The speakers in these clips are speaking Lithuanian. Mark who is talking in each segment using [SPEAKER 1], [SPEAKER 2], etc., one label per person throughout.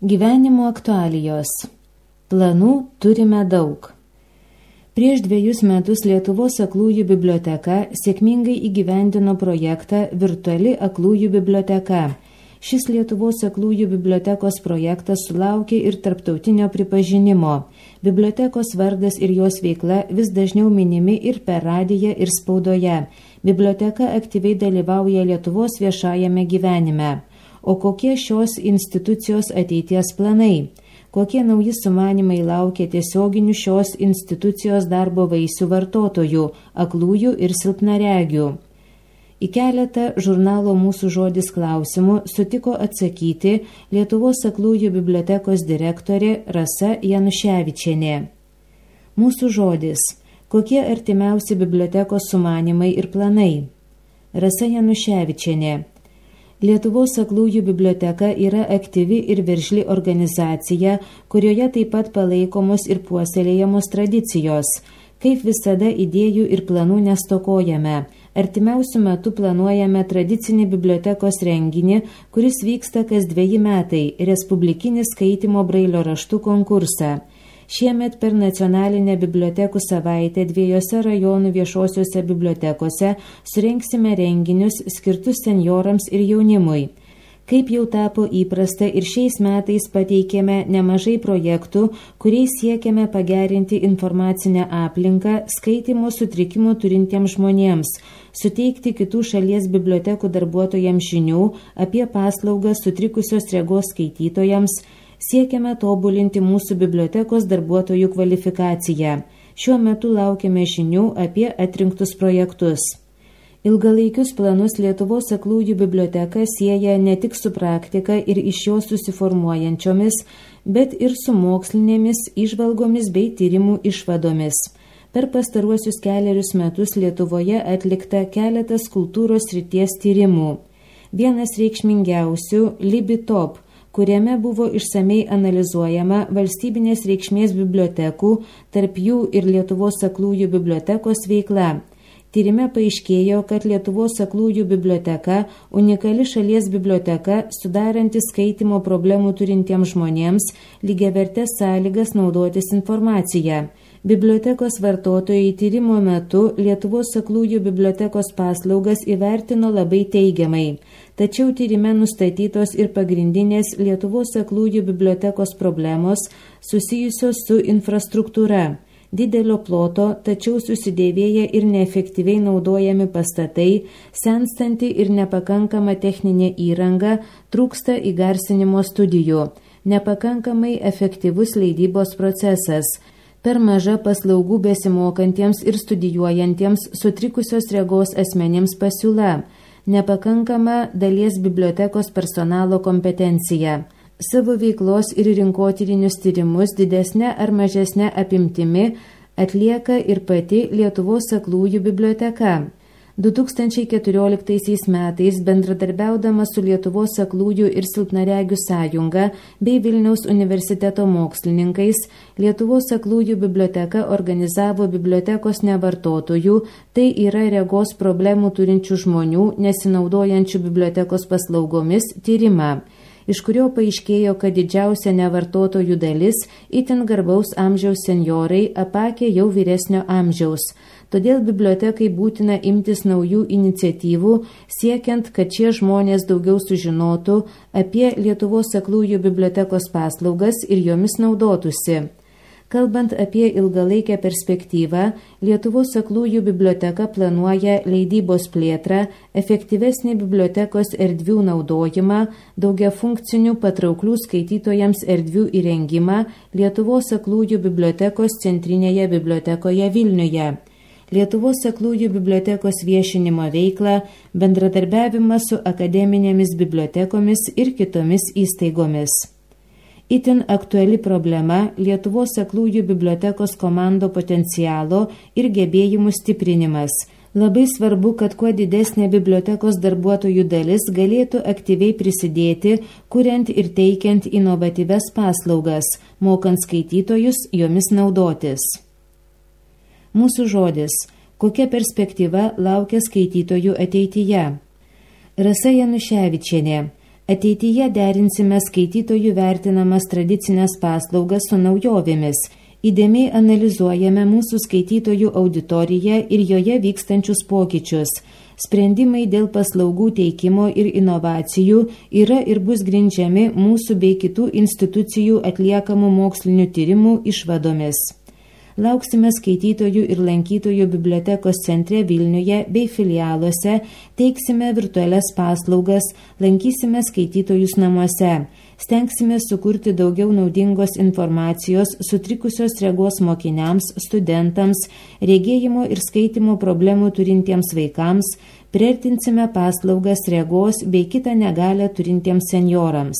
[SPEAKER 1] Gyvenimo aktualijos. Planų turime daug. Prieš 2 metus Lietuvos aklųjų biblioteka sėkmingai įgyvendino projektą Virtuali aklųjų biblioteka. Šis Lietuvos aklųjų bibliotekos projektas sulaukė ir tarptautinio pripažinimo. Bibliotekos vardas ir jos veikla vis dažniau minimi ir per radiją, ir spaudoje. Biblioteka aktyviai dalyvauja Lietuvos viešajame gyvenime. O kokie šios institucijos ateities planai? Kokie nauji sumanymai laukia tiesioginių šios institucijos darbo vaisių vartotojų, aklųjų ir silpnaregių? Į keletą žurnalo Mūsų žodis klausimų sutiko atsakyti Lietuvos aklųjų bibliotekos direktorė Rasa Januševičienė. Mūsų žodis. Kokie artimiausi bibliotekos sumanymai ir planai? Rasa Januševičienė. Lietuvos aklųjų biblioteka yra aktyvi ir veržli organizacija, kurioje taip pat palaikomos ir puoselėjamos tradicijos. Kaip visada idėjų ir planų nestokojame. Artimiausiu metu planuojame tradicinį bibliotekos renginį, kuris vyksta kas 2 metai – Respublikinį skaitymo brailio raštų konkursą. Šiemet per nacionalinę bibliotekų savaitę 2 rajonų viešosiuose bibliotekose surengsime renginius skirtus senjorams ir jaunimui. Kaip jau tapo įprasta ir šiais metais pateikėme nemažai projektų, kuriais siekiame pagerinti informacinę aplinką skaitymo sutrikimų turintiems žmonėms, suteikti kitų šalies bibliotekų darbuotojams žinių apie paslaugas sutrikusios regos skaitytojams. Siekiame tobulinti mūsų bibliotekos darbuotojų kvalifikaciją. Šiuo metu laukiame žinių apie atrinktus projektus. Ilgalaikius planus Lietuvos aklųjų biblioteka sieja ne tik su praktika ir iš jos susiformuojančiomis, bet ir su mokslinėmis įžvalgomis bei tyrimų išvadomis. Per pastaruosius 4 metus Lietuvoje atlikta keletas kultūros srities tyrimų. Vienas reikšmingiausių – LibiTop, kuriame buvo išsamei analizuojama valstybinės reikšmės bibliotekų, tarp jų ir Lietuvos aklųjų bibliotekos veikla. Tyrime paaiškėjo, kad Lietuvos aklųjų biblioteka – unikali šalies biblioteka, sudaranti skaitymo problemų turintiems žmonėms lygiavertes sąlygas naudotis informaciją. Bibliotekos vartotojai tyrimo metu Lietuvos aklųjų bibliotekos paslaugas įvertino labai teigiamai. Tačiau tyrime nustatytos ir pagrindinės Lietuvos aklųjų bibliotekos problemos susijusios su infrastruktūra. Didelio ploto, tačiau susidėvėję ir neefektyviai naudojami pastatai, senstanti ir nepakankama techninė įranga, trūksta įgarsinimo studijų, nepakankamai efektyvus leidybos procesas, per maža paslaugų besimokantiems ir studijuojantiems sutrikusios regos asmenims pasiūla, nepakankama dalies bibliotekos personalo kompetencija. Savo veiklos ir rinkotyrinius tyrimus didesnė ar mažesnė apimtimi atlieka ir pati Lietuvos aklųjų biblioteka. 2014 metais bendradarbiaudama su Lietuvos aklųjų ir silpnaregių sąjunga bei Vilniaus universiteto mokslininkais, Lietuvos aklųjų biblioteka organizavo bibliotekos nevartotojų, tai yra regos problemų turinčių žmonių, nesinaudojančių bibliotekos paslaugomis, tyrimą, iš kurio paaiškėjo, kad didžiausia nevartotojų dalis itin garbaus amžiaus senjorai, apakę jau vyresnio amžiaus. Todėl bibliotekai būtina imtis naujų iniciatyvų, siekiant, kad šie žmonės daugiau sužinotų apie Lietuvos aklųjų bibliotekos paslaugas ir jomis naudotųsi. Kalbant apie ilgalaikę perspektyvą, Lietuvos aklųjų biblioteka planuoja leidybos plėtrą, efektyvesnį bibliotekos erdvių naudojimą, daugiafunkcinių patrauklių skaitytojams erdvių įrengimą Lietuvos aklųjų bibliotekos centrinėje bibliotekoje Vilniuje. Lietuvos aklųjų bibliotekos viešinimo veiklą, bendradarbiavimą su akademinėmis bibliotekomis ir kitomis įstaigomis. Itin aktuali problema – Lietuvos aklųjų bibliotekos komando potencialo ir gebėjimų stiprinimas. Labai svarbu, kad kuo didesnė bibliotekos darbuotojų dalis galėtų aktyviai prisidėti, kuriant ir teikiant inovatyvias paslaugas, mokant skaitytojus jomis naudotis. Mūsų žodis. Kokia perspektyva laukia skaitytojų ateityje? Rasa Januševičienė. Ateityje derinsime skaitytojų vertinamas tradicinės paslaugas su naujovėmis. Įdėmiai analizuojame mūsų skaitytojų auditoriją ir joje vykstančius pokyčius. Sprendimai dėl paslaugų teikimo ir inovacijų yra ir bus grindžiami mūsų bei kitų institucijų atliekamų mokslinių tyrimų išvadomis. Lauksime skaitytojų ir lankytojų bibliotekos centre Vilniuje bei filialuose, teiksime virtualias paslaugas, lankysime skaitytojus namuose. Stengsime sukurti daugiau naudingos informacijos sutrikusios regos mokiniams, studentams, regėjimo ir skaitymo problemų turintiems vaikams, priartinsime paslaugas regos bei kitą negalią turintiems senjorams.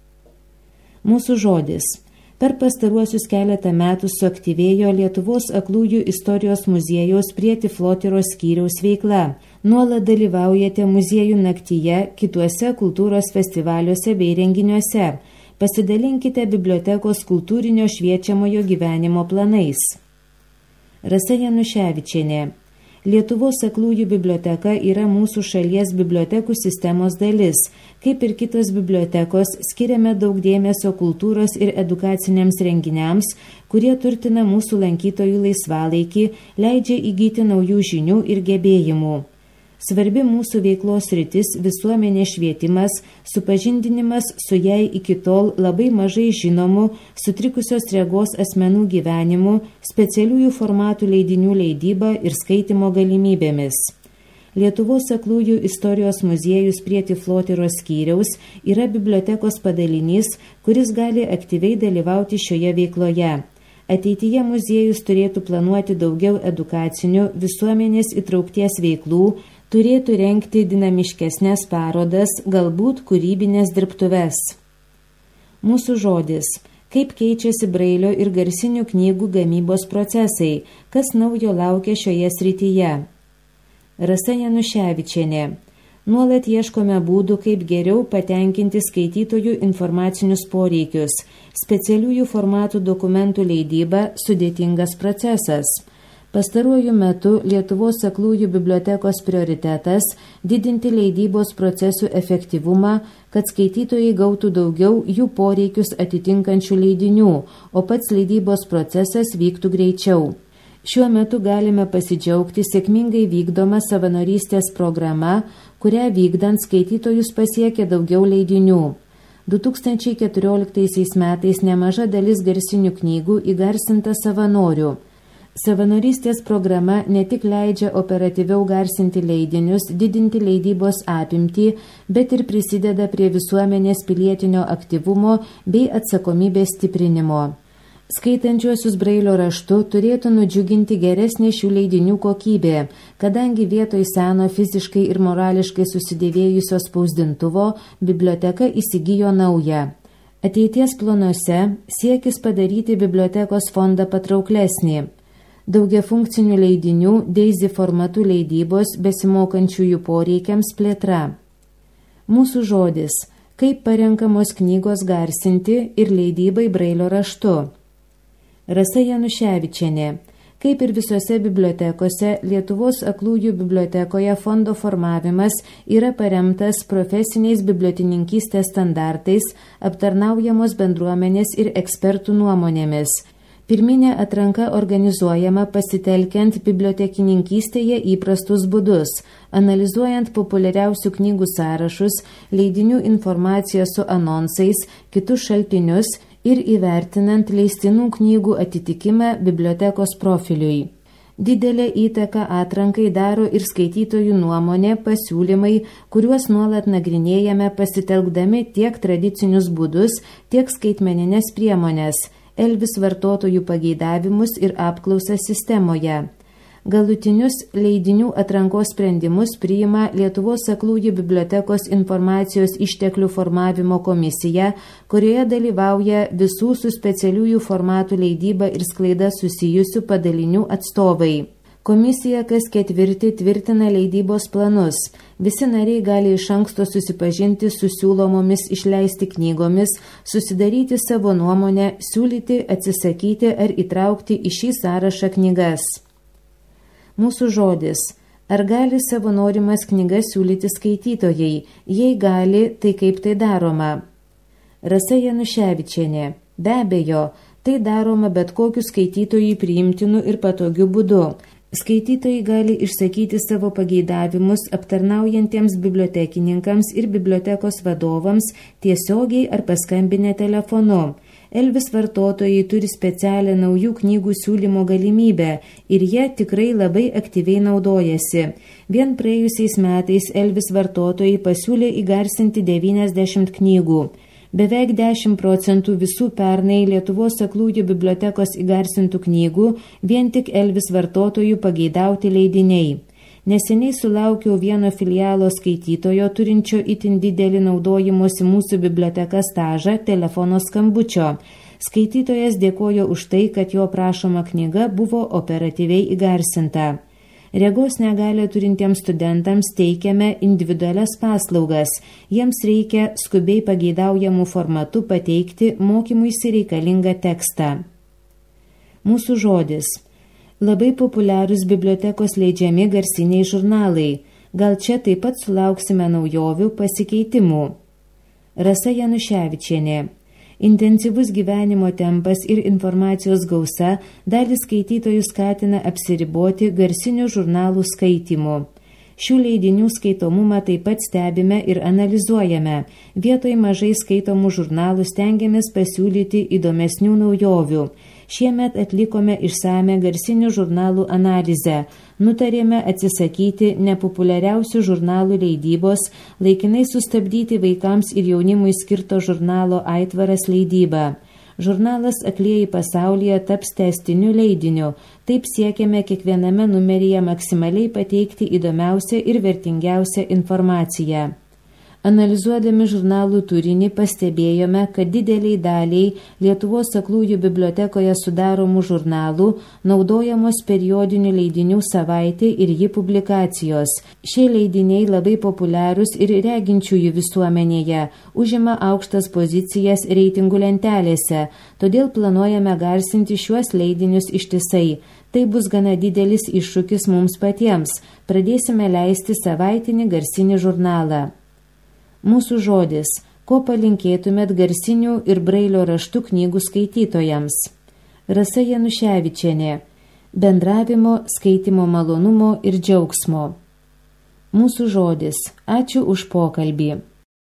[SPEAKER 1] Mūsų žodis. Per pastaruosius keletą metų suaktyvėjo Lietuvos aklųjų istorijos muziejaus prie Tiflotyros skyriaus veikla. Nuolat dalyvaujate muziejų naktyje, kituose kultūros festivaliuose bei renginiuose. Pasidalinkite bibliotekos kultūrinio šviečiamojo gyvenimo planais. Rasa Januševičienė. Lietuvos aklųjų biblioteka yra mūsų šalies bibliotekų sistemos dalis. Kaip ir kitos bibliotekos, skiriame daug dėmesio kultūros ir edukaciniams renginiams, kurie turtina mūsų lankytojų laisvalaikį, leidžia įgyti naujų žinių ir gebėjimų. Svarbi mūsų veiklos sritis – visuomenės švietimas, supažindinimas su jai iki tol labai mažai žinomų, sutrikusios regos asmenų gyvenimu, specialiųjų formatų leidinių leidyba ir skaitymo galimybėmis. Lietuvos aklųjų istorijos muziejus prie Tiflotyros skyriaus yra bibliotekos padalinys, kuris gali aktyviai dalyvauti šioje veikloje. Ateityje muziejus turėtų planuoti daugiau edukacinių, visuomenės įtraukties veiklų, turėtų rengti dinamiškesnės parodas, galbūt kūrybinės dirbtuves. Mūsų žodis. Kaip keičiasi brailio ir garsinių knygų gamybos procesai, kas naujo laukia šioje srityje. Rasa Januševičienė. Nuolat ieškome būdų, kaip geriau patenkinti skaitytojų informacinius poreikius. Specialiųjų formatų dokumentų leidyba – sudėtingas procesas. Pastaruoju metu Lietuvos aklųjų bibliotekos prioritetas – didinti leidybos procesų efektyvumą, kad skaitytojai gautų daugiau jų poreikius atitinkančių leidinių, o pats leidybos procesas vyktų greičiau. Šiuo metu galime pasidžiaugti sėkmingai vykdoma savanorystės programa, kurią vykdant skaitytojus pasiekė daugiau leidinių. 2014 metais nemaža dalis garsinių knygų įgarsinta savanorių. Savanorystės programa ne tik leidžia operatyviau garsinti leidinius, didinti leidybos apimtį, bet ir prisideda prie visuomenės pilietinio aktyvumo bei atsakomybės stiprinimo. Skaitančiuosius brailio raštu turėtų nudžiuginti geresnė šių leidinių kokybė, kadangi vietoj seno fiziškai ir morališkai susidėvėjusio spausdintuvo biblioteka įsigijo naują. Ateities planuose siekis padaryti bibliotekos fondą patrauklesnį. Daugiafunkcinių leidinių Daisy formatų leidybos besimokančiųjų poreikiams plėtra. Mūsų žodis. Kaip parenkamos knygos garsinti ir leidybai brailio raštu. Rasa Januševičienė. Kaip ir visose bibliotekose, Lietuvos aklųjų bibliotekoje fondo formavimas yra paremtas profesiniais bibliotininkystės standartais, aptarnaujamos bendruomenės ir ekspertų nuomonėmis. Pirminė atranka organizuojama pasitelkiant bibliotekininkystėje įprastus būdus, analizuojant populiariausių knygų sąrašus, leidinių informaciją su anonsais, kitus šaltinius ir įvertinant leistinų knygų atitikimą bibliotekos profiliui. Didelę įtaką atrankai daro ir skaitytojų nuomonė, pasiūlymai, kuriuos nuolat nagrinėjame pasitelkdami tiek tradicinius būdus, tiek skaitmeninės priemonės, elvis vartotojų pageidavimus ir apklausą sistemoje. Galutinius leidinių atrankos sprendimus priima Lietuvos aklųjų bibliotekos informacijos išteklių formavimo komisija, kurioje dalyvauja visų su specialiųjų formatų leidyba ir sklaida susijusių padalinių atstovai. Komisija kas ketvirtį tvirtina leidybos planus. Visi nariai gali iš anksto susipažinti su siūlomomis išleisti knygomis, susidaryti savo nuomonę, siūlyti, atsisakyti ar įtraukti į šį sąrašą knygas. Mūsų žodis. Ar gali savo norimas knygas siūlyti skaitytojai? Jei gali, tai kaip tai daroma? Rasa Januševičienė. Be abejo, tai daroma bet kokiu skaitytojui priimtinu ir patogiu būdu. Skaitytojai gali išsakyti savo pageidavimus aptarnaujantiems bibliotekininkams ir bibliotekos vadovams tiesiogiai ar paskambinę telefonu. Elvis vartotojai turi specialią naujų knygų siūlymo galimybę ir jie tikrai labai aktyviai naudojasi. Vien praėjusiais metais Elvis vartotojai pasiūlė įgarsinti 90 knygų. Beveik 10% visų pernai Lietuvos aklųjų bibliotekos įgarsintų knygų vien tik Elvis vartotojų pageidauti leidiniai. Neseniai sulaukiau vieno filialo skaitytojo turinčio itin didelį naudojimosi mūsų biblioteka stažą telefono skambučio. Skaitytojas dėkojo už tai, kad jo prašoma knyga buvo operatyviai įgarsinta. Regos negalią turintiems studentams teikiame individualias paslaugas. Jiems reikia skubiai pageidaujamų formatų pateikti mokymuisi reikalingą tekstą. Mūsų žodis. Labai populiarūs bibliotekos leidžiami garsiniai žurnalai. Gal čia taip pat sulauksime naujovių pasikeitimų. Rasa Januševičienė. Intensyvus gyvenimo tempas ir informacijos gausa dalį skaitytojų skatina apsiriboti garsinių žurnalų skaitymu. Šių leidinių skaitomumą taip pat stebime ir analizuojame. Vietoj mažai skaitomų žurnalų stengiamės pasiūlyti įdomesnių naujovių. Šiemet atlikome išsame garsinių žurnalų analizę. Nutarėme atsisakyti nepopuliariausių žurnalų leidybos, laikinai sustabdyti vaikams ir jaunimui skirto žurnalo Aitvaras leidybą. Žurnalas Aklieji pasaulyje taps tęstiniu leidiniu. Taip siekiame kiekviename numeryje maksimaliai pateikti įdomiausią ir vertingiausią informaciją. Analizuodami žurnalų turinį pastebėjome, kad dideliai daliai Lietuvos aklųjų bibliotekoje sudaromų žurnalų naudojamos periodinių leidinių savaitė ir jų publikacijos. Šie leidiniai labai populiarūs ir reginčiųjų visuomenėje, užima aukštas pozicijas reitingų lentelėse, todėl planuojame garsinti šiuos leidinius ištisai. Tai bus gana didelis iššūkis mums patiems. Pradėsime leisti savaitinį garsinį žurnalą. Mūsų žodis. Ko palinkėtumėt garsinių ir brailio raštų knygų skaitytojams? Rasa Januševičienė. Bendravimo, skaitimo malonumo ir džiaugsmo. Mūsų žodis. Ačiū už pokalbį.